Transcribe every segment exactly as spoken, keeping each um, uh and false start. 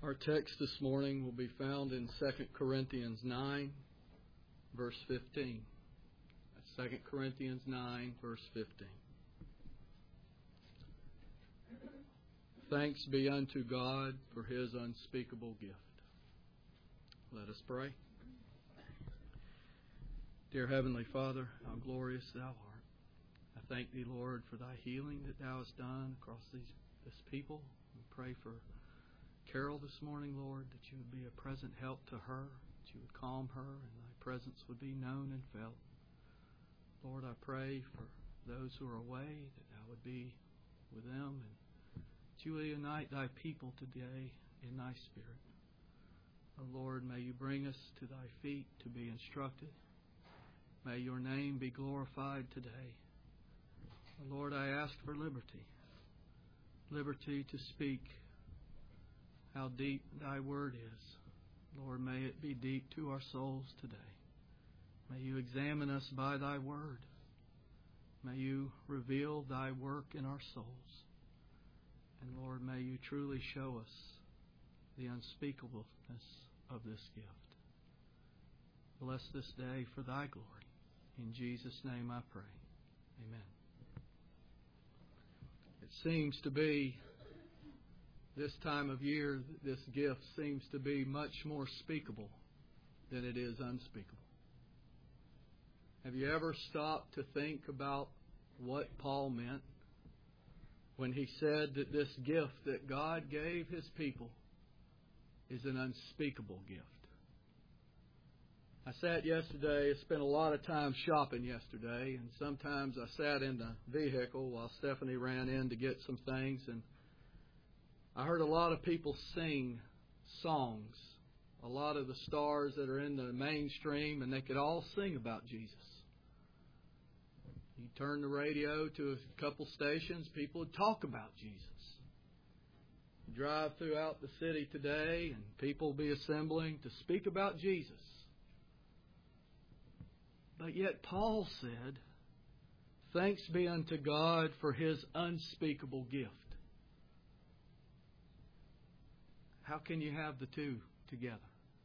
Our text this morning will be found in Second Corinthians nine, verse fifteen. That's Second Corinthians nine, verse fifteen. Thanks be unto God for His unspeakable gift. Let us pray. Dear Heavenly Father, how glorious Thou art. I thank Thee, Lord, for Thy healing that Thou hast done across these this people. We pray for Carol this morning, Lord, that You would be a present help to her, that You would calm her, and Thy presence would be known and felt. Lord, I pray for those who are away, that Thou would be with them, and that You would unite Thy people today in Thy Spirit. Oh, Lord, may You bring us to Thy feet to be instructed. May Your name be glorified today. Oh, Lord, I ask for liberty. Liberty to speak how deep Thy word is. Lord, may it be deep to our souls today. May You examine us by Thy word. May You reveal Thy work in our souls. And Lord, may You truly show us the unspeakableness of this gift. Bless this day for Thy glory. In Jesus' name I pray. Amen. It seems to be this time of year, this gift seems to be much more speakable than it is unspeakable. Have you ever stopped to think about what Paul meant when he said that this gift that God gave His people is an unspeakable gift? I sat yesterday, I spent a lot of time shopping yesterday, and sometimes I sat in the vehicle while Stephanie ran in to get some things, and I heard a lot of people sing songs, a lot of the stars that are in the mainstream, and they could all sing about Jesus. You turn the radio to a couple stations, people would talk about Jesus. You drive throughout the city today, and people will be assembling to speak about Jesus. But yet Paul said, thanks be unto God for His unspeakable gift. How can you have the two together?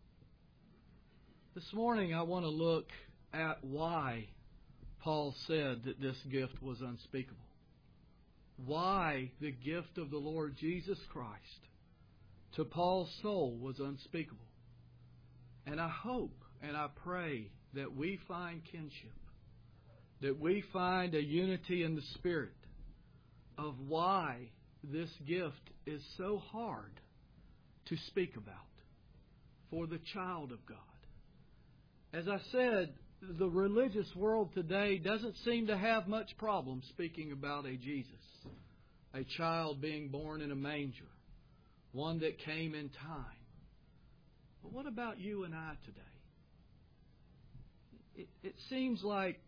This morning I want to look at why Paul said that this gift was unspeakable. Why the gift of the Lord Jesus Christ to Paul's soul was unspeakable. And I hope and I pray that we find kinship, that we find a unity in the Spirit of why this gift is so hard to speak about for the child of God. As I said, the religious world today doesn't seem to have much problem speaking about a Jesus, a child being born in a manger, one that came in time. But what about you and I today? It, it seems like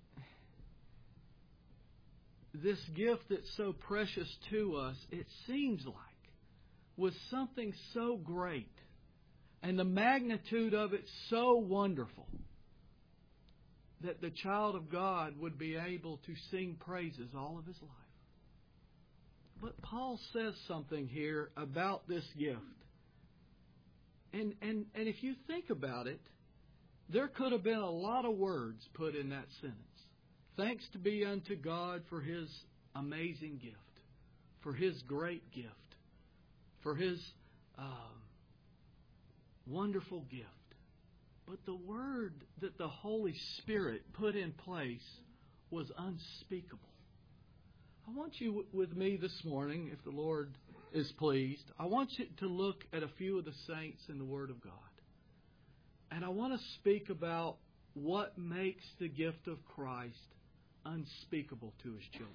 this gift that's so precious to us, it seems like, was something so great and the magnitude of it so wonderful that the child of God would be able to sing praises all of his life. But Paul says something here about this gift. And, and, and if you think about it, there could have been a lot of words put in that sentence. Thanks to be unto God for His amazing gift, for His great gift, for His um, wonderful gift. But the word that the Holy Spirit put in place was unspeakable. I want you with me this morning, if the Lord is pleased, I want you to look at a few of the saints in the Word of God. And I want to speak about what makes the gift of Christ unspeakable to His children.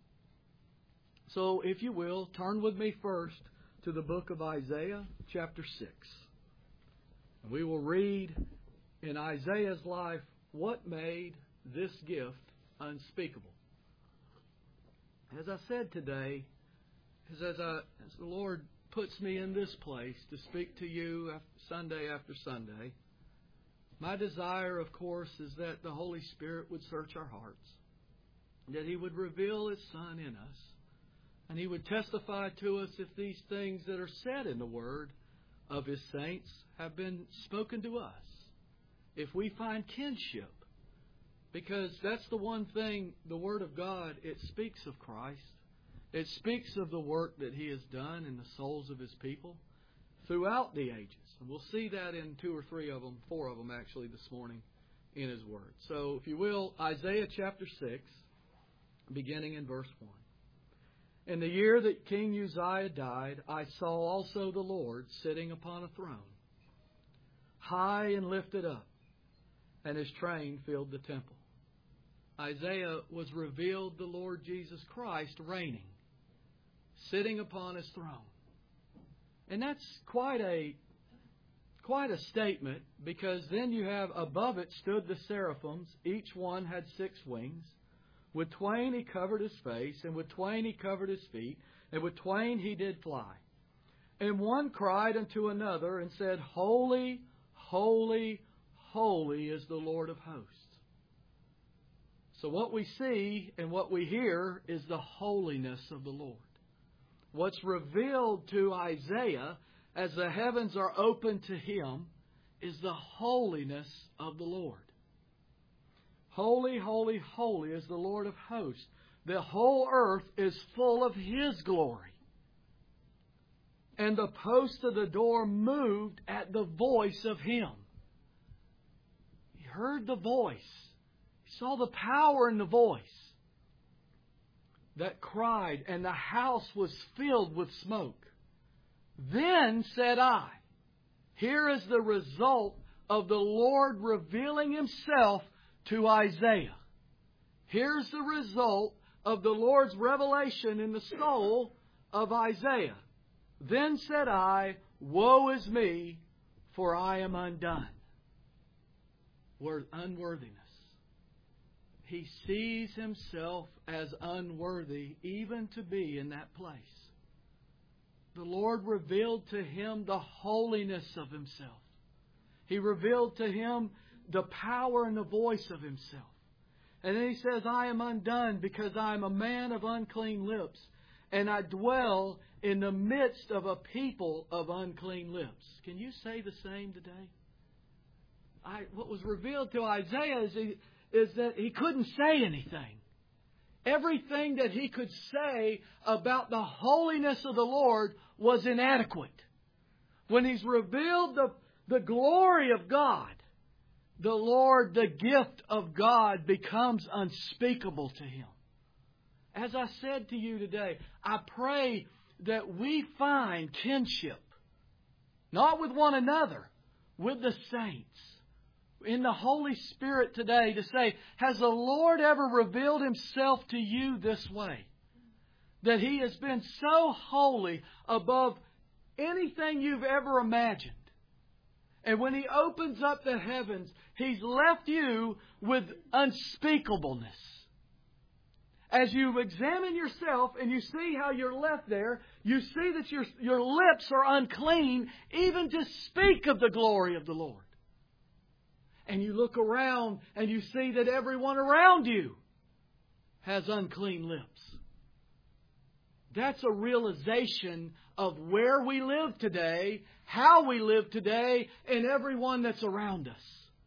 So, if you will, turn with me first to the book of Isaiah, chapter six. And we will read in Isaiah's life what made this gift unspeakable. As I said today, as, as, I, as the Lord puts me in this place to speak to you Sunday after Sunday, my desire, of course, is that the Holy Spirit would search our hearts, that He would reveal His Son in us, and He would testify to us if these things that are said in the Word of His saints have been spoken to us. If we find kinship, because that's the one thing, the Word of God, it speaks of Christ. It speaks of the work that He has done in the souls of His people throughout the ages. And we'll see that in two or three of them, four of them actually this morning in His Word. So if you will, Isaiah chapter six, beginning in verse one. In the year that King Uzziah died, I saw also the Lord sitting upon a throne, high and lifted up, and His train filled the temple. Isaiah was revealed the Lord Jesus Christ reigning, sitting upon His throne. And that's quite a quite a statement, because then you have above it stood the seraphims. Each one had six wings. With twain He covered His face, and with twain He covered His feet, and with twain He did fly. And one cried unto another and said, Holy, holy, holy is the Lord of hosts. So what we see and what we hear is the holiness of the Lord. What's revealed to Isaiah as the heavens are open to him is the holiness of the Lord. Holy, holy, holy is the Lord of hosts. The whole earth is full of His glory. And the posts of the door moved at the voice of Him. He heard the voice. He saw the power in the voice that cried, and the house was filled with smoke. Then said I, here is the result of the Lord revealing Himself to Isaiah. Here's the result of the Lord's revelation in the soul of Isaiah. Then said I, woe is me, for I am undone. Word unworthiness. He sees himself as unworthy even to be in that place. The Lord revealed to him the holiness of Himself. He revealed to him the power and the voice of Himself. And then He says, I am undone because I am a man of unclean lips, and I dwell in the midst of a people of unclean lips. Can you say the same today? I, what was revealed to Isaiah is, he, is that he couldn't say anything. Everything that he could say about the holiness of the Lord was inadequate. When He's revealed the, the glory of God, the Lord, the gift of God, becomes unspeakable to him. As I said to you today, I pray that we find kinship, not with one another, with the saints, in the Holy Spirit today, to say, has the Lord ever revealed Himself to you this way? That He has been so holy above anything you've ever imagined. And when He opens up the heavens, He's left you with unspeakableness. As you examine yourself and you see how you're left there, you see that your, your lips are unclean even to speak of the glory of the Lord. And you look around and you see that everyone around you has unclean lips. That's a realization of where we live today, how we live today, and everyone that's around us.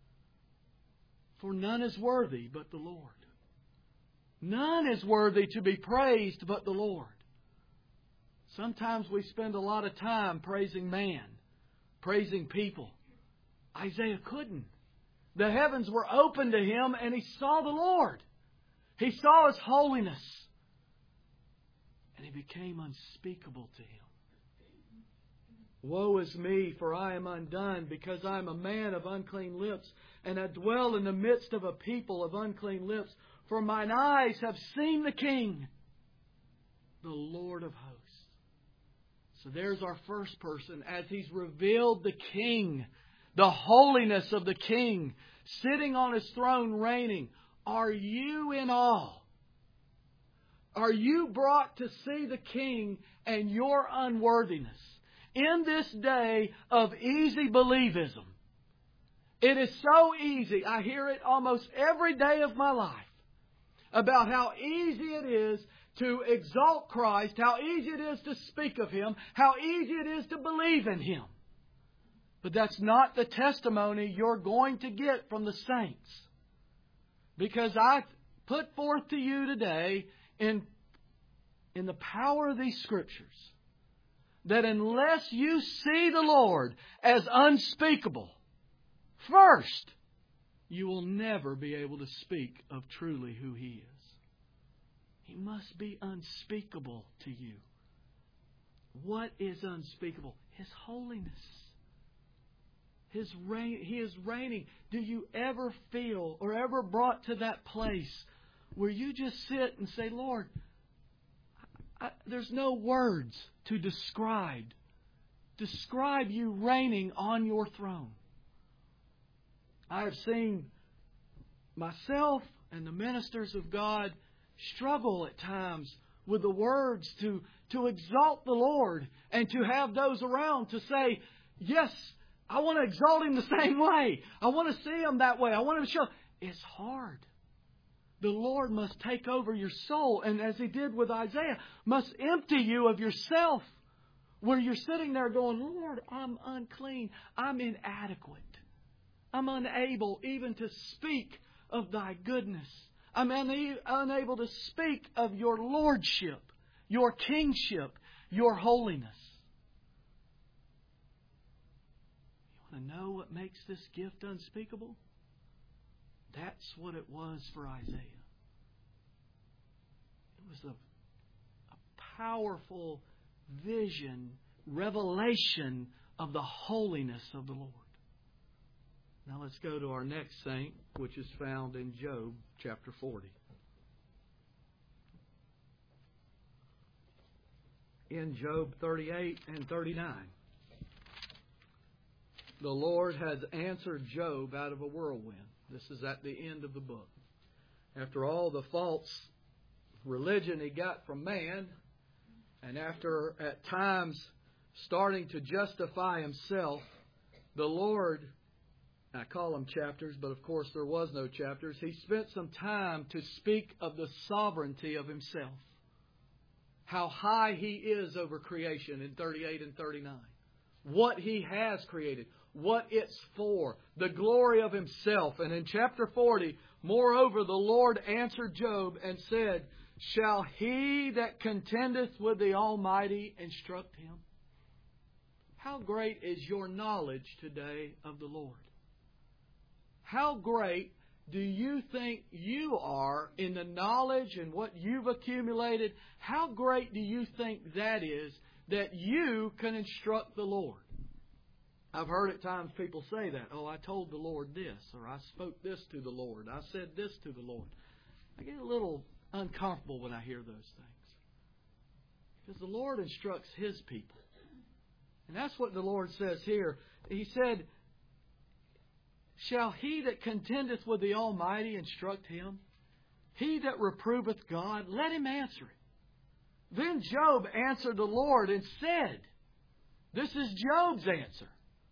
For none is worthy but the Lord. None is worthy to be praised but the Lord. Sometimes we spend a lot of time praising man, praising people. Isaiah couldn't. The heavens were open to him and he saw the Lord. He saw His holiness. And He became unspeakable to him. Woe is me, for I am undone, because I am a man of unclean lips, and I dwell in the midst of a people of unclean lips. For mine eyes have seen the King, the Lord of hosts. So there's our first person, as He's revealed the King, the holiness of the King, sitting on His throne reigning. Are you in awe? Are you brought to see the King and your unworthiness? In this day of easy believism, it is so easy. I hear it almost every day of my life about how easy it is to exalt Christ, how easy it is to speak of Him, how easy it is to believe in Him. But that's not the testimony you're going to get from the saints. Because I put forth to you today in, in the power of these Scriptures that unless you see the Lord as unspeakable, first, you will never be able to speak of truly who He is. He must be unspeakable to you. What is unspeakable? His holiness. His reign, He is reigning. Do you ever feel or ever brought to that place where you just sit and say, Lord, I, there's no words to describe. Describe you reigning on your throne. I have seen myself and the ministers of God struggle at times with the words to, to exalt the Lord and to have those around to say, yes, I want to exalt Him the same way. I want to see Him that way. I want to show. It's hard. The Lord must take over your soul, and as He did with Isaiah, must empty you of yourself. Where you're sitting there going, Lord, I'm unclean. I'm inadequate. I'm unable even to speak of Thy goodness. I'm une- unable to speak of Your lordship, Your kingship, Your holiness. You want to know what makes this gift unspeakable? That's what it was for Isaiah. It was a, a powerful vision, revelation of the holiness of the Lord. Now let's go to our next saint, which is found in Job chapter forty. In Job thirty-eight and thirty-nine, the Lord has answered Job out of a whirlwind. This is at the end of the book. After all the false religion he got from man, and after at times starting to justify himself, the Lord, I call them chapters, but of course there was no chapters, He spent some time to speak of the sovereignty of Himself. How high He is over creation in thirty-eight and thirty-nine. What He has created. What it's for. The glory of Himself. And in chapter forty, moreover, the Lord answered Job and said, shall he that contendeth with the Almighty instruct him? How great is your knowledge today of the Lord? How great do you think you are in the knowledge and what you've accumulated? How great do you think that is that you can instruct the Lord? I've heard at times people say that. Oh, I told the Lord this, or I spoke this to the Lord. I said this to the Lord. I get a little uncomfortable when I hear those things. Because the Lord instructs His people. And that's what the Lord says here. He said, shall he that contendeth with the Almighty instruct him? He that reproveth God, let him answer it. Then Job answered the Lord and said, this is Job's answer.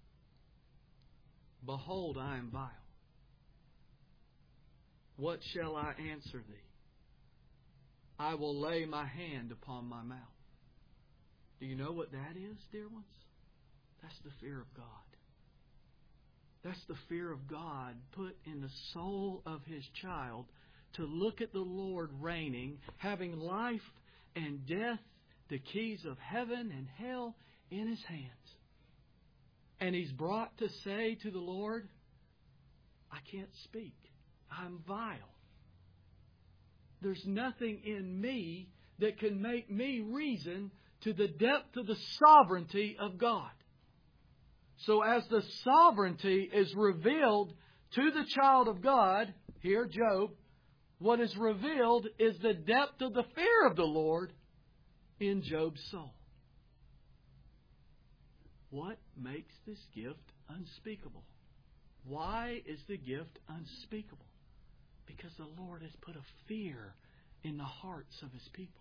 Behold, I am vile. What shall I answer thee? I will lay my hand upon my mouth. Do you know what that is, dear ones? That's the fear of God. That's the fear of God put in the soul of His child to look at the Lord reigning, having life and death, the keys of heaven and hell in His hands. And He's brought to say to the Lord, I can't speak. I'm vile. There's nothing in me that can make me reason to the depth of the sovereignty of God. So as the sovereignty is revealed to the child of God, here Job, what is revealed is the depth of the fear of the Lord in Job's soul. What makes this gift unspeakable? Why is the gift unspeakable? Because the Lord has put a fear in the hearts of His people.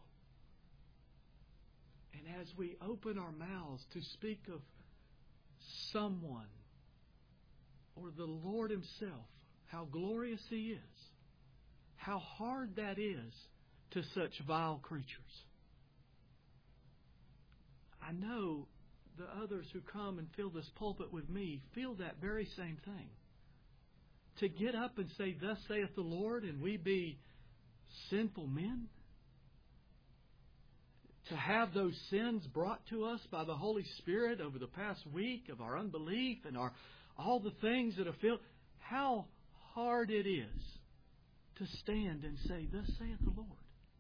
And as we open our mouths to speak of someone or the Lord Himself, how glorious He is, how hard that is to such vile creatures. I know the others who come and fill this pulpit with me feel that very same thing. To get up and say, "Thus saith the Lord," and we be sinful men. To have those sins brought to us by the Holy Spirit over the past week of our unbelief and our all the things that have filled. How hard it is to stand and say, "Thus saith the Lord."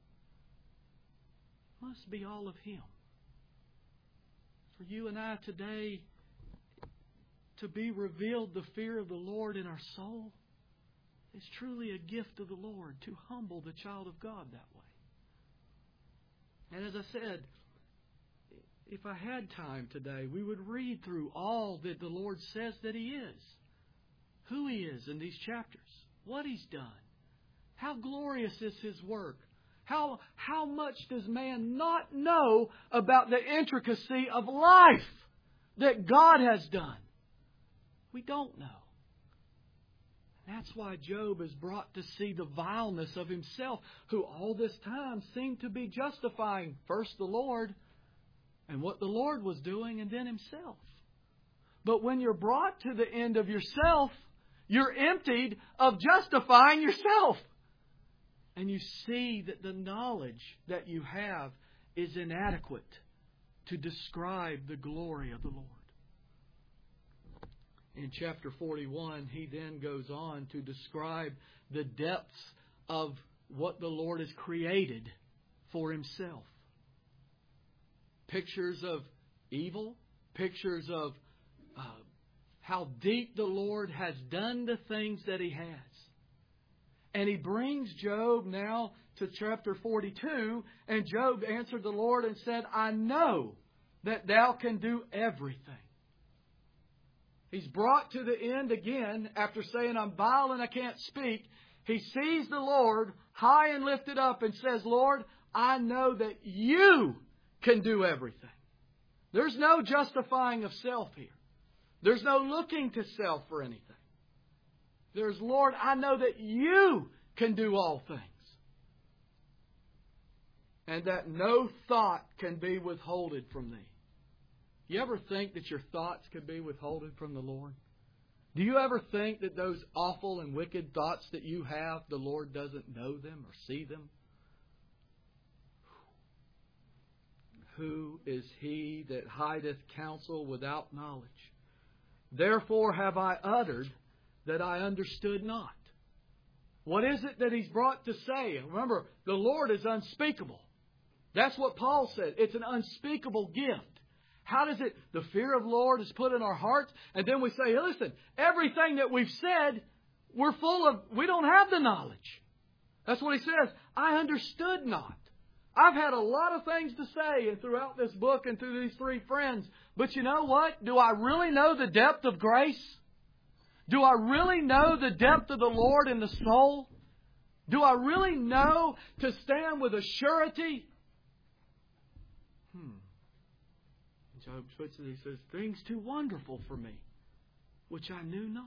It must be all of Him. For you and I today to be revealed the fear of the Lord in our soul is truly a gift of the Lord to humble the child of God that way. And as I said, if I had time today, we would read through all that the Lord says that He is. Who He is in these chapters. What He's done. How glorious is His work. How, how much does man not know about the intricacy of life that God has done? We don't know. That's why Job is brought to see the vileness of himself, who all this time seemed to be justifying first the Lord and what the Lord was doing, and then himself. But when you're brought to the end of yourself, you're emptied of justifying yourself. And you see that the knowledge that you have is inadequate to describe the glory of the Lord. In chapter forty-one, he then goes on to describe the depths of what the Lord has created for Himself. Pictures of evil, pictures of uh, how deep the Lord has done the things that He has. And He brings Job now to chapter forty-two, and Job answered the Lord and said, "I know that Thou can do everything." He's brought to the end again after saying, "I'm vile and I can't speak." He sees the Lord high and lifted up and says, "Lord, I know that You can do everything." There's no justifying of self here. There's no looking to self for anything. There's, "Lord, I know that You can do all things." And that no thought can be withholded from Thee. You ever think that your thoughts could be withholden from the Lord? Do you ever think that those awful and wicked thoughts that you have, the Lord doesn't know them or see them? Who is He that hideth counsel without knowledge? Therefore have I uttered that I understood not. What is it that He's brought to say? Remember, the Lord is unspeakable. That's what Paul said. It's an unspeakable gift. How does it, the fear of the Lord is put in our hearts, and then we say, hey, listen, everything that we've said, we're full of, we don't have the knowledge. That's what he says. I understood not. I've had a lot of things to say and throughout this book and through these three friends. But you know what? Do I really know the depth of grace? Do I really know the depth of the Lord in the soul? Do I really know to stand with a surety? Hmm. Job puts it, he says, things too wonderful for me, which I knew not.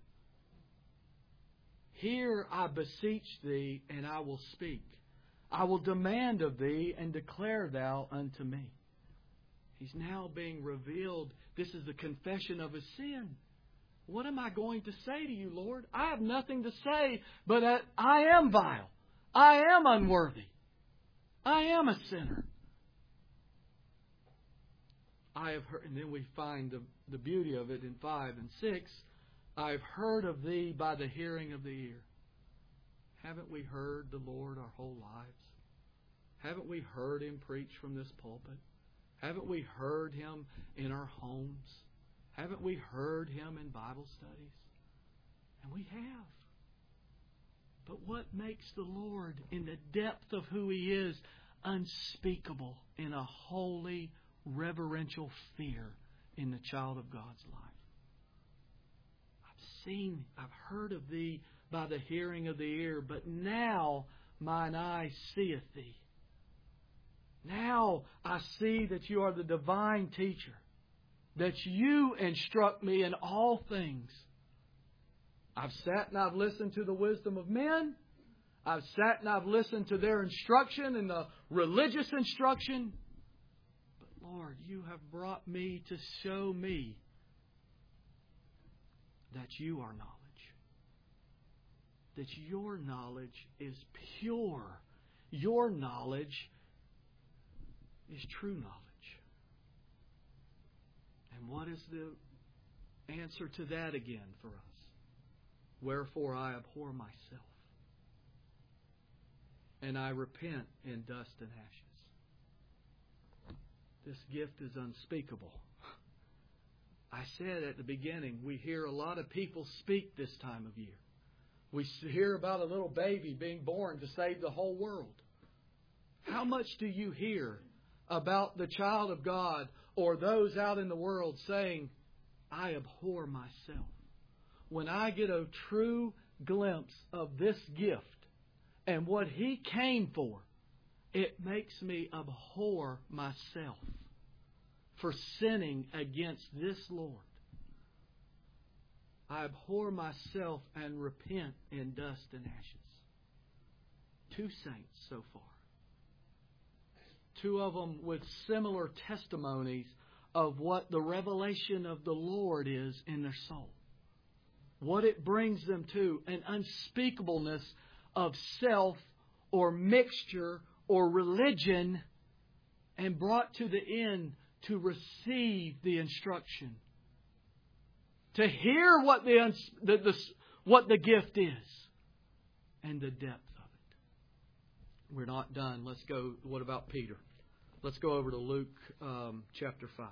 Here I beseech Thee, and I will speak. I will demand of Thee, and declare Thou unto me. He's now being revealed. This is the confession of his sin. What am I going to say to You, Lord? I have nothing to say, but I am vile. I am unworthy. I am a sinner. I have heard, and then we find the, the beauty of it in five and six. I have heard of Thee by the hearing of the ear. Haven't we heard the Lord our whole lives? Haven't we heard Him preach from this pulpit? Haven't we heard Him in our homes? Haven't we heard Him in Bible studies? And we have. But what makes the Lord in the depth of who He is unspeakable in a holy, reverential fear in the child of God's life? I've seen, I've heard of Thee by the hearing of the ear, but now mine eye seeth Thee. Now I see that You are the divine teacher, that You instruct me in all things. I've sat and I've listened to the wisdom of men. I've sat and I've listened to their instruction and the religious instruction. Lord, you have brought me to show me that you are knowledge. That your knowledge is pure. Your knowledge is true knowledge. And what is the answer to that again for us? Wherefore I abhor myself, and I repent in dust and ashes. This gift is unspeakable. I said at the beginning, we hear a lot of people speak this time of year. We hear about a little baby being born to save the whole world. How much do you hear about the child of God or those out in the world saying, I abhor myself? When I get a true glimpse of this gift and what He came for, it makes me abhor myself for sinning against this Lord. I abhor myself and repent in dust and ashes. Two saints so far. Two of them with similar testimonies of what the revelation of the Lord is in their soul. What it brings them to, an unspeakableness of self or mixture or religion, and brought to the end to receive the instruction. To hear what the, the, the, what the gift is and the depth of it. We're not done. Let's go. What about Peter? Let's go over to Luke um, chapter five.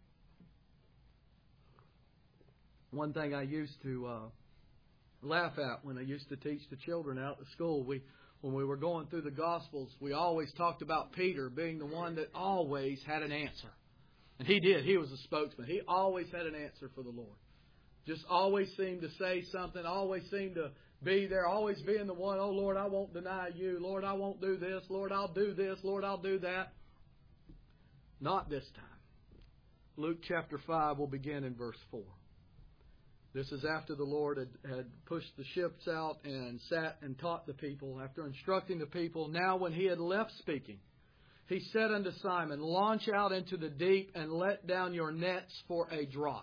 One thing I used to uh, laugh at when I used to teach the children out at school, we when we were going through the Gospels, we always talked about Peter being the one that always had an answer. And he did. He was a spokesman. He always had an answer for the Lord. Just always seemed to say something, always seemed to be there, always being the one, oh Lord, I won't deny you. Lord, I won't do this. Lord, I'll do this. Lord, I'll do that. Not this time. Luke chapter five will begin in verse four. This is after the Lord had, had pushed the ships out and sat and taught the people, after instructing the people. Now when He had left speaking, He said unto Simon, launch out into the deep and let down your nets for a draught.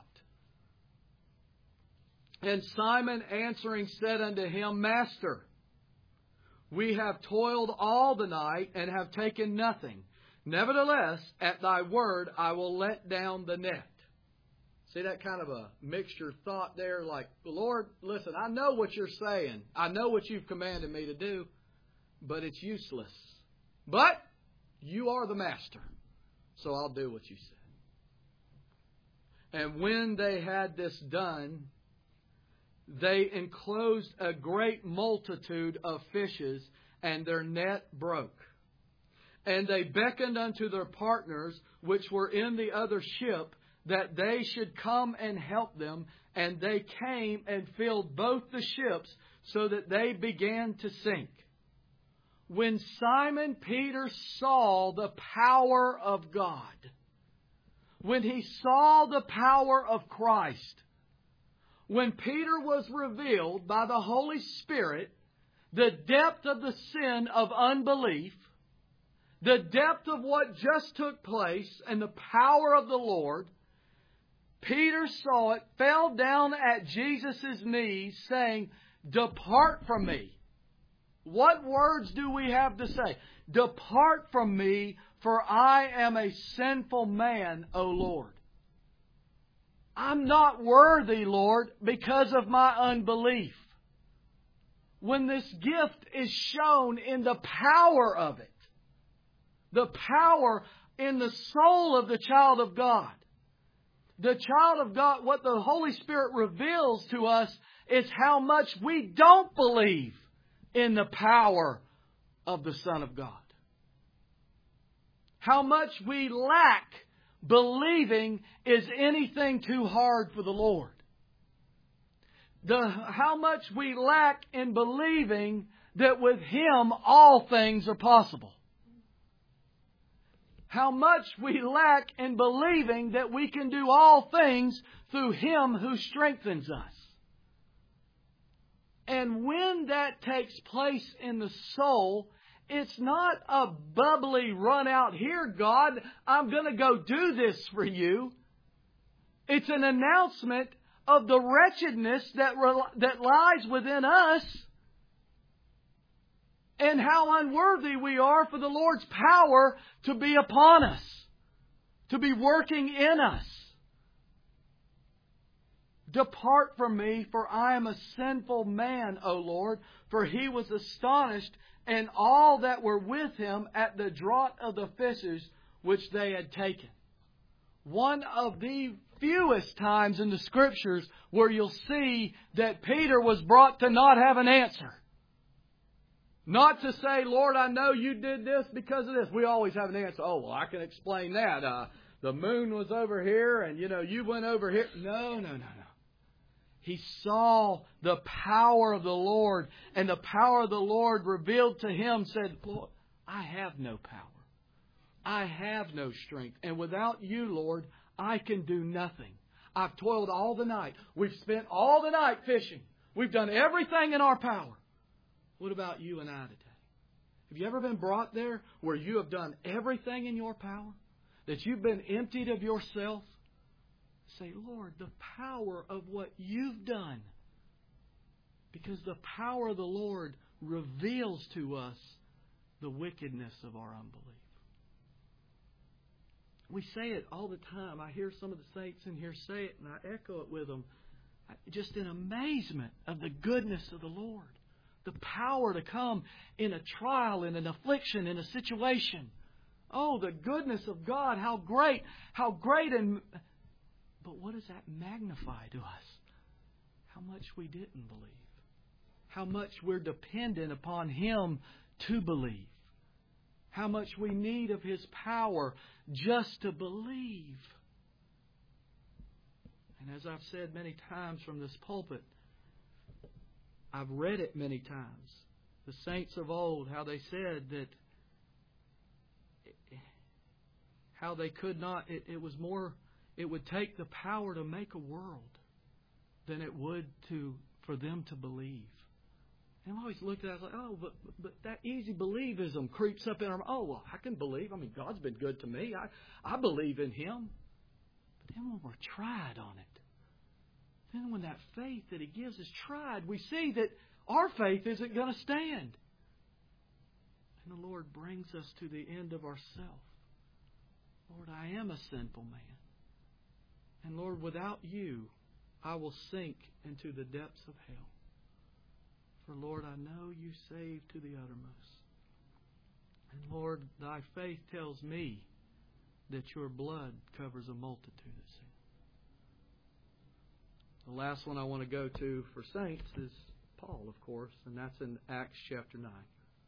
And Simon answering said unto Him, Master, we have toiled all the night and have taken nothing. Nevertheless, at Thy word, I will let down the net. See that kind of a mixture thought there? Like, Lord, listen, I know what You're saying. I know what You've commanded me to do, but it's useless. But You are the Master, so I'll do what You said. And when they had this done, they enclosed a great multitude of fishes, and their net broke. And they beckoned unto their partners, which were in the other ship, that they should come and help them. And they came and filled both the ships, so that they began to sink. When Simon Peter saw the power of God, when he saw the power of Christ, when Peter was revealed by the Holy Spirit the depth of the sin of unbelief, the depth of what just took place, and the power of the Lord, Peter saw it, fell down at Jesus' knees, saying, Depart from me. What words do we have to say? Depart from me, for I am a sinful man, O Lord. I'm not worthy, Lord, because of my unbelief. When this gift is shown in the power of it, the power in the soul of the child of God, the child of God, what the Holy Spirit reveals to us is how much we don't believe in the power of the Son of God. How much we lack believing is anything too hard for the Lord. The, how much we lack in believing that with Him all things are possible. How much we lack in believing that we can do all things through Him who strengthens us. And when that takes place in the soul It's not a bubbly run out here, God, I'm going to go do this for you. It's an announcement of the wretchedness that, that lies within us and how unworthy we are for the Lord's power to be upon us, to be working in us. Depart from me, for I am a sinful man, O Lord. For he was astonished, and all that were with him at the draught of the fishes which they had taken. One of the fewest times in the Scriptures where you'll see that Peter was brought to not have an answer. Not to say, Lord, I know you did this because of this. We always have an answer. Oh, well, I can explain that. Uh, the moon was over here and, you know, you went over here. No, no, no, no. He saw the power of the Lord, and the power of the Lord revealed to him said, Lord, I have no power. I have no strength. And without you, Lord, I can do nothing. I've toiled all the night. We've spent all the night fishing. We've done everything in our power. What about you and I today? Have you ever been brought there where you have done everything in your power? That you've been emptied of yourself? Say, Lord, the power of what you've done. Because the power of the Lord reveals to us the wickedness of our unbelief. We say it all the time. I hear some of the saints in here say it, and I echo it with them. Just in amazement of the goodness of the Lord. The power to come in a trial, in an affliction, in a situation. Oh, the goodness of God. How great. How great. And But what does that magnify to us? How much we didn't believe. How much we're dependent upon Him to believe. How much we need of His power just to believe. And as I've said many times from this pulpit, I've read it many times. The saints of old, how they said that how they could not, it, it was more, it would take the power to make a world than it would to for them to believe. And I always looked at it, I was like, oh, but, but that easy believism creeps up in our mind. Oh, well, I can believe. I mean, God's been good to me. I, I believe in Him. But then when we're tried on it, then when that faith that He gives is tried, we see that our faith isn't going to stand. And the Lord brings us to the end of ourself. Lord, I am a sinful man. And Lord, without You, I will sink into the depths of hell. For Lord, I know You save to the uttermost. And Lord, Thy faith tells me that Your blood covers a multitude of sins. The last one I want to go to for saints is Paul, of course, and that's in Acts chapter nine.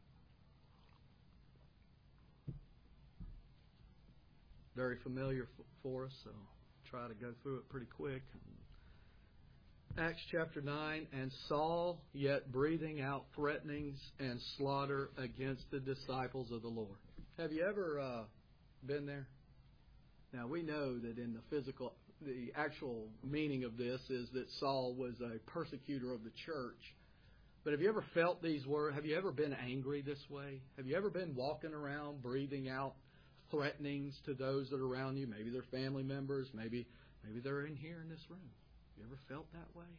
Very familiar for us, so I'll try to go through it pretty quick. Acts chapter nine, and Saul, yet breathing out threatenings and slaughter against the disciples of the Lord. Have you ever uh, been there? Now, we know that in the physical, the actual meaning of this is that Saul was a persecutor of the church. But have you ever felt these words? Have you ever been angry this way? Have you ever been walking around breathing out threatenings to those that are around you? Maybe they're family members. Maybe, maybe they're in here in this room. You ever felt that way?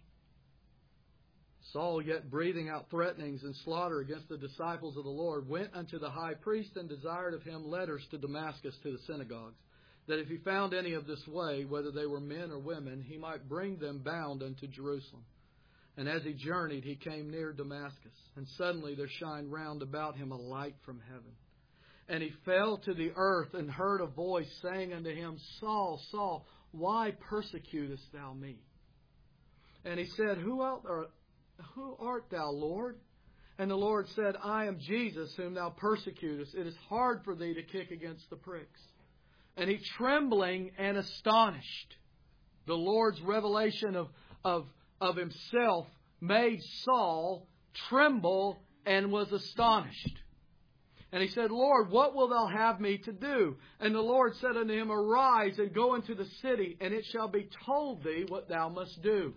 Saul, yet breathing out threatenings and slaughter against the disciples of the Lord, went unto the high priest and desired of him letters to Damascus to the synagogues, that if he found any of this way, whether they were men or women, he might bring them bound unto Jerusalem. And as he journeyed, he came near Damascus, and suddenly there shined round about him a light from heaven. And he fell to the earth and heard a voice saying unto him, Saul, Saul, why persecutest thou me? And he said, Who art, or, who art thou, Lord? And the Lord said, I am Jesus, whom thou persecutest. It is hard for thee to kick against the pricks. And he, trembling and astonished, the Lord's revelation of, of, of himself made Saul tremble and was astonished. And he said, Lord, what wilt thou have me to do? And the Lord said unto him, Arise and go into the city, and it shall be told thee what thou must do.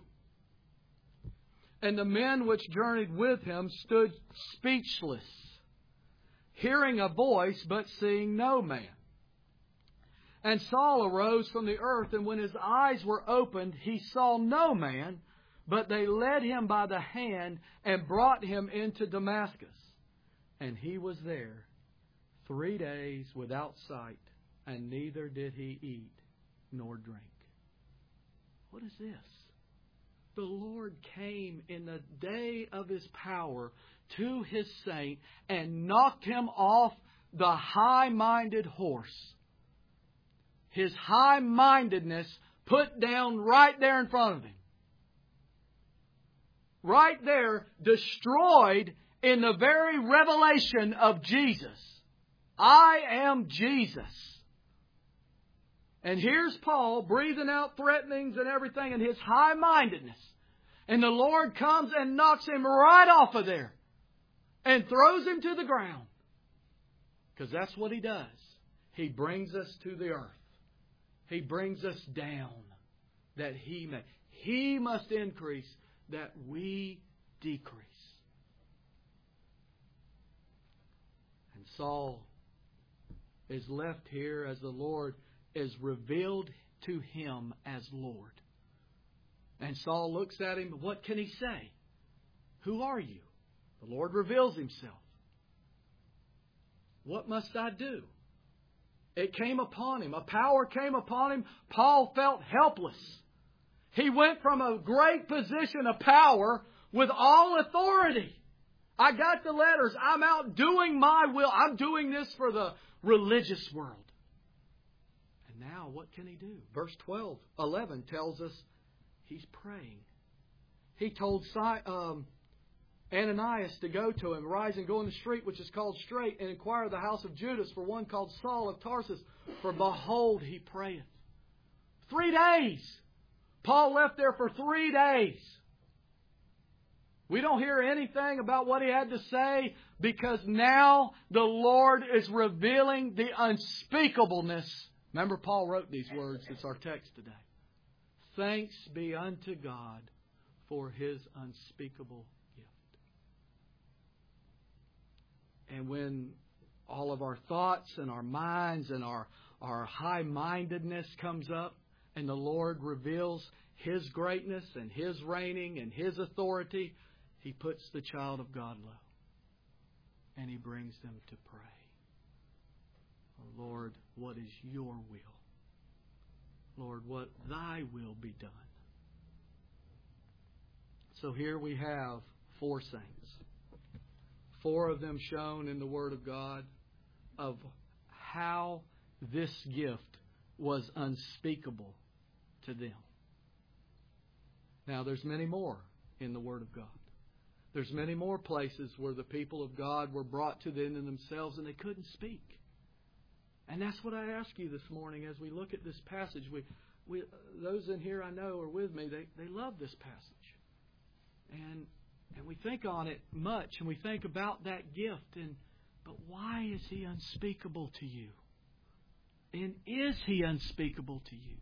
And the men which journeyed with him stood speechless. hearing a voice, but seeing no man. And Saul arose from the earth, and when his eyes were opened, he saw no man, but they led him by the hand and brought him into Damascus. And he was there three days without sight, and neither did he eat nor drink. What is this? The Lord came in the day of His power to His saint and knocked him off the high-minded horse. His high-mindedness put down right there in front of him. Right there, destroyed in the very revelation of Jesus. I am Jesus. And here's Paul breathing out threatenings and everything and his high-mindedness. And the Lord comes and knocks him right off of there. And throws him to the ground. Because that's what He does. He brings us to the earth. He brings us down. That He may. He must increase that we decrease. And Saul is left here as the Lord is revealed to him as Lord. And Saul looks at him. What can he say? Who are you? The Lord reveals Himself. What must I do? It came upon him. A power came upon him. Paul felt helpless. He went from a great position of power with all authority. I got the letters. I'm out doing my will. I'm doing this for the religious world. And now what can he do? Verse twelve, eleven tells us he's praying. He told um, Ananias to go to him, rise and go in the street which is called Straight, and inquire of the house of Judas for one called Saul of Tarsus. For behold, he prayeth. Three days. Paul left there for three days. We don't hear anything about what he had to say because now the Lord is revealing the unspeakableness. Remember, Paul wrote these words. It's our text today. Thanks be unto God for His unspeakable gift. And when all of our thoughts and our minds and our, our high-mindedness comes up and the Lord reveals His greatness and His reigning and His authority, He puts the child of God low. And He brings them to pray. Oh, Lord, what is Your will? Lord, what Thy will be done. So here we have four saints. Four of them shown in the Word of God of how this gift was unspeakable to them. Now, there's many more in the Word of God. There's many more places where the people of God were brought to the end of themselves and they couldn't speak. And that's what I ask you this morning as we look at this passage. We, we, those in here I know are with me. They, they love this passage. And and we think on it much and we think about that gift. And but why is He unspeakable to you? And is He unspeakable to you?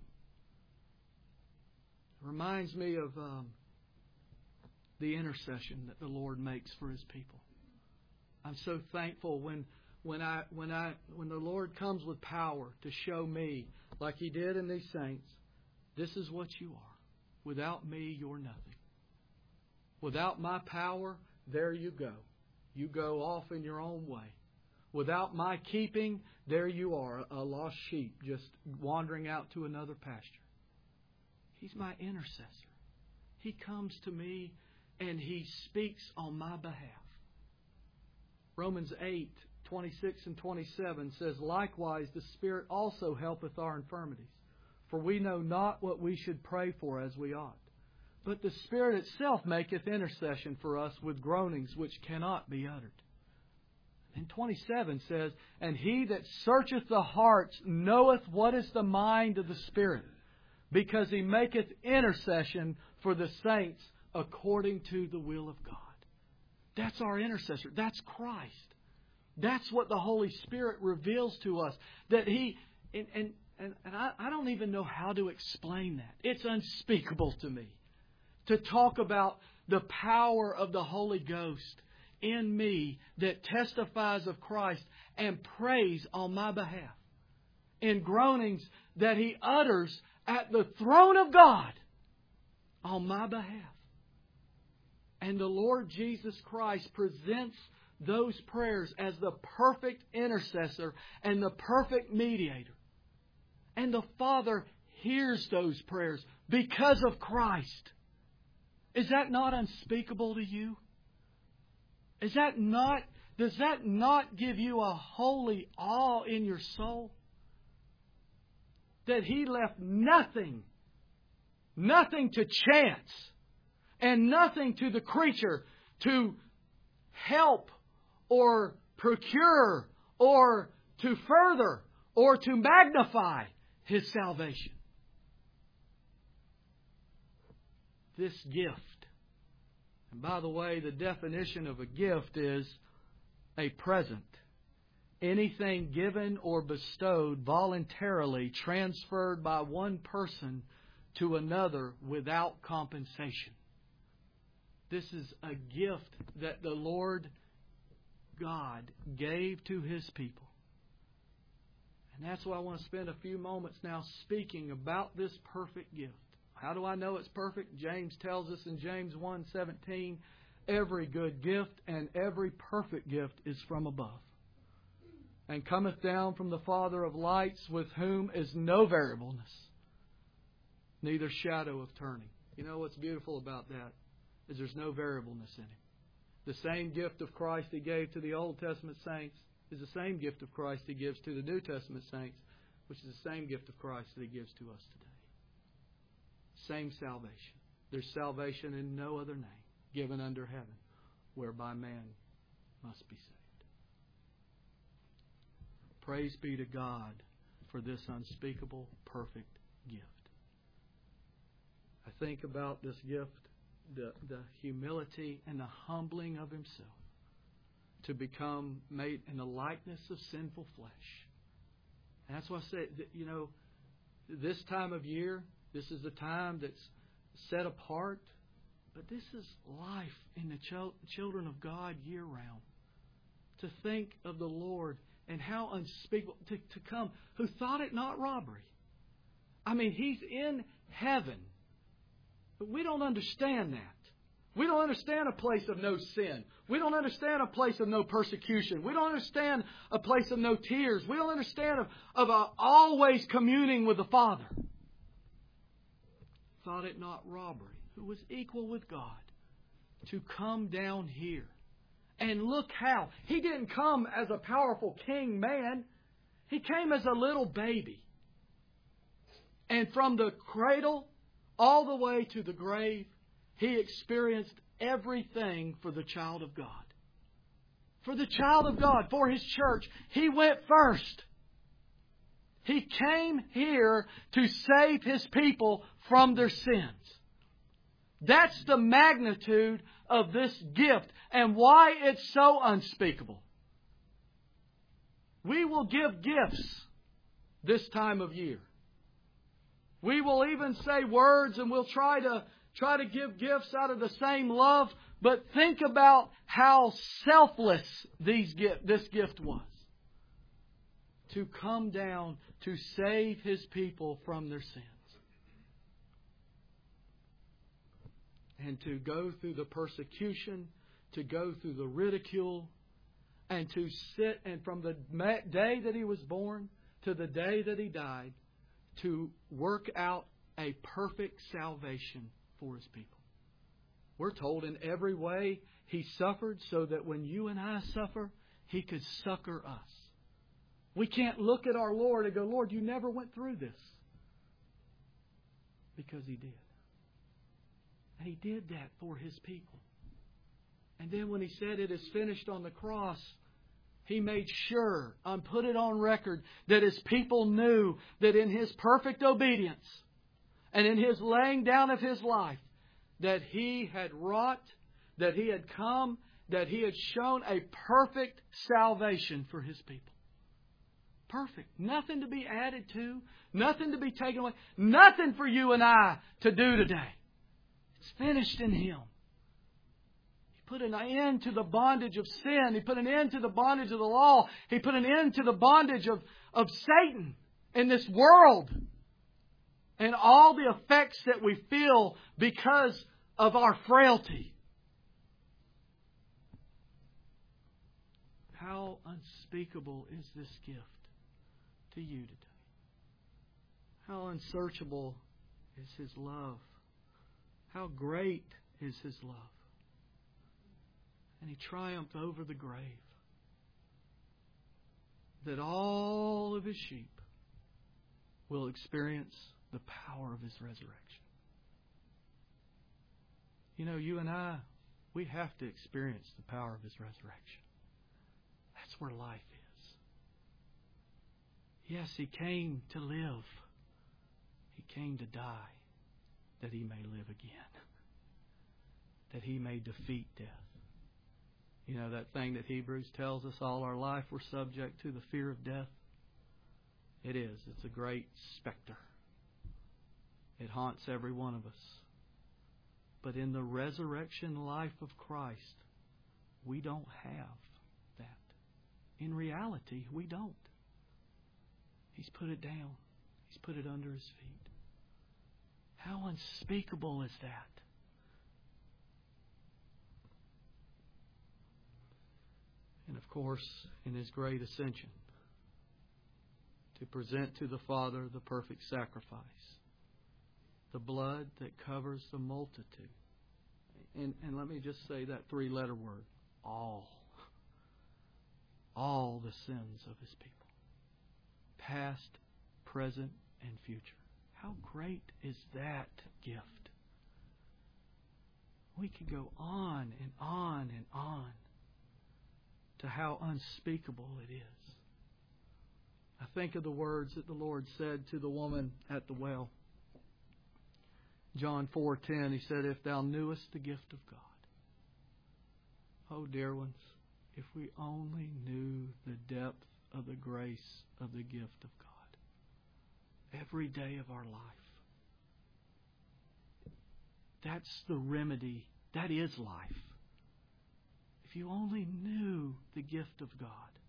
It reminds me of um, the intercession that the Lord makes for His people. I'm so thankful when when I when I when the Lord comes with power to show me, like He did in these saints, this is what you are. Without me, you're nothing. Without my power, there you go. You go off in your own way. Without my keeping, there you are, a lost sheep just wandering out to another pasture. He's my intercessor. He comes to me and He speaks on my behalf. Romans eight, twenty-six and twenty-seven says, likewise the Spirit also helpeth our infirmities. For we know not what we should pray for as we ought. But the Spirit itself maketh intercession for us with groanings which cannot be uttered. And twenty-seven says, and He that searcheth the hearts knoweth what is the mind of the Spirit, because He maketh intercession for the saints according to the will of God. That's our intercessor. That's Christ. That's what the Holy Spirit reveals to us. That He, and, and, and, and I, I don't even know how to explain that. It's unspeakable to me. To talk about the power of the Holy Ghost in me that testifies of Christ and prays on my behalf. In groanings that He utters at the throne of God on my behalf. And the Lord Jesus Christ presents those prayers as the perfect intercessor and the perfect mediator. And the Father hears those prayers because of Christ. Is that not unspeakable to you? Is that not, does that not give you a holy awe in your soul? That He left nothing, nothing to chance, and nothing to the creature to help or procure or to further or to magnify His salvation. This gift. And by the way, the definition of a gift is a present. Anything given or bestowed voluntarily, transferred by one person to another without compensation. This is a gift that the Lord God gave to His people. And that's why I want to spend a few moments now speaking about this perfect gift. How do I know it's perfect? James tells us in James one seventeen, every good gift and every perfect gift is from above, and cometh down from the Father of lights, with whom is no variableness, neither shadow of turning. You know what's beautiful about that? Is there's no variableness in Him. The same gift of Christ He gave to the Old Testament saints is the same gift of Christ He gives to the New Testament saints, which is the same gift of Christ that He gives to us today. Same salvation. There's salvation in no other name given under heaven whereby man must be saved. Praise be to God for this unspeakable, perfect gift. I think about this gift, the, the humility and the humbling of Himself to become made in the likeness of sinful flesh. And that's why I say, you know, this time of year, this is a time that's set apart, but this is life in the ch- children of God year round. To think of the Lord and how unspeakable, to, to come, who thought it not robbery. I mean, He's in heaven, but we don't understand that. We don't understand a place of no sin. We don't understand a place of no persecution. We don't understand a place of no tears. We don't understand of, of a always communing with the Father. Thought it not robbery, who was equal with God, to come down here. And look how. He didn't come as a powerful king man. He came as a little baby. And from the cradle all the way to the grave, He experienced everything for the child of God. For the child of God, for His church, He went first. He came here to save His people from their sins. That's the magnitude of this gift and why it's so unspeakable. We will give gifts this time of year. We will even say words and we'll try to try to give gifts out of the same love. But think about how selfless these gift, this gift was. To come down to save His people from their sins. And to go through the persecution, to go through the ridicule, and to sit, and from the day that He was born to the day that He died, to work out a perfect salvation for His people. We're told in every way He suffered so that when you and I suffer, He could succor us. We can't look at our Lord and go, Lord, you never went through this. Because He did. And He did that for His people. And then when He said it is finished on the cross, He made sure, and put it on record, that His people knew that in His perfect obedience and in His laying down of His life, that He had wrought, that He had come, that He had shown a perfect salvation for His people. Perfect. Nothing to be added to. Nothing to be taken away. Nothing for you and I to do today. It's finished in Him. He put an end to the bondage of sin. He put an end to the bondage of the law. He put an end to the bondage of, of Satan in this world. And all the effects that we feel because of our frailty. How unspeakable is this gift to you today? How unsearchable is His love? How great is His love? And He triumphed over the grave, that all of His sheep will experience the power of His resurrection. You know, you and I, we have to experience the power of His resurrection. That's where life is. Yes, He came to live. He came to die that He may live again. That He may defeat death. You know that thing that Hebrews tells us all our life we're subject to, the fear of death? It is. It's a great specter. It haunts every one of us. But in the resurrection life of Christ, we don't have that. In reality, we don't. He's put it down. He's put it under His feet. How unspeakable is that? And of course, in His great ascension, to present to the Father the perfect sacrifice, the blood that covers the multitude. And, and let me just say that three-letter word, all. All the sins of His people. Past, present, and future. How great is that gift? We could go on and on and on to how unspeakable it is. I think of the words that the Lord said to the woman at the well. John four ten, He said, "If thou knewest the gift of God." Oh, dear ones, if we only knew the depth of the grace of the gift of God every day of our life. That's the remedy. That is life. If you only knew the gift of God.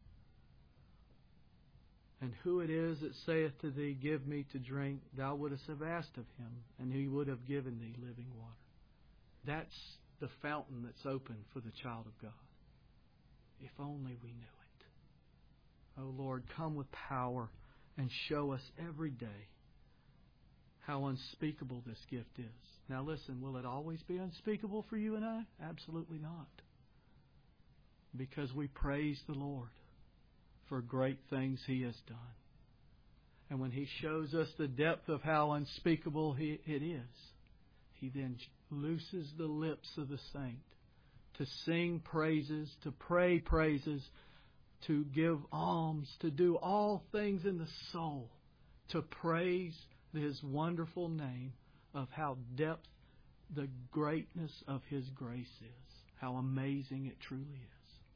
And who it is that saith to thee, "Give me to drink," thou wouldst have asked of Him, and He would have given thee living water. That's the fountain that's open for the child of God. If only we knew it. Oh Lord, come with power and show us every day how unspeakable this gift is. Now listen, will it always be unspeakable for you and I? Absolutely not. Because we praise the Lord for great things He has done. And when He shows us the depth of how unspeakable it is, He then looses the lips of the saint to sing praises, to pray praises, to give alms, to do all things in the soul, to praise His wonderful name of how depth the greatness of His grace is. How amazing it truly is.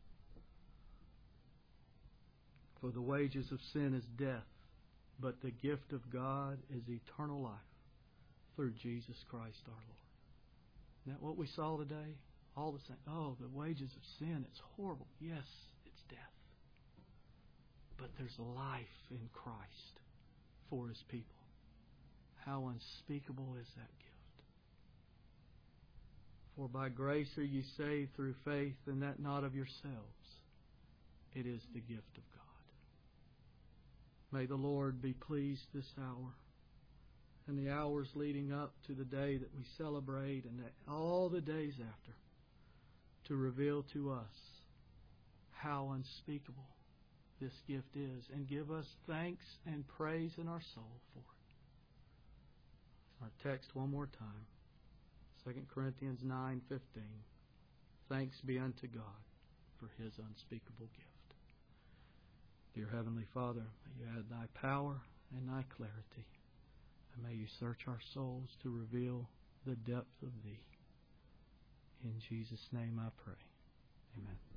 For the wages of sin is death, but the gift of God is eternal life through Jesus Christ our Lord. Isn't that what we saw today? All the same. Oh, the wages of sin, it's horrible. Yes, it's death. But there's life in Christ for His people. How unspeakable is that gift? For by grace are ye saved through faith, and that not of yourselves. It is the gift of God. May the Lord be pleased this hour and the hours leading up to the day that we celebrate and all the days after to reveal to us how unspeakable this gift is and give us thanks and praise in our soul for it. Our text one more time. Second Corinthians nine fifteen. Thanks be unto God for His unspeakable gift. Dear Heavenly Father, may You add Thy power and Thy clarity. And may You search our souls to reveal the depth of Thee. In Jesus' name I pray. Amen.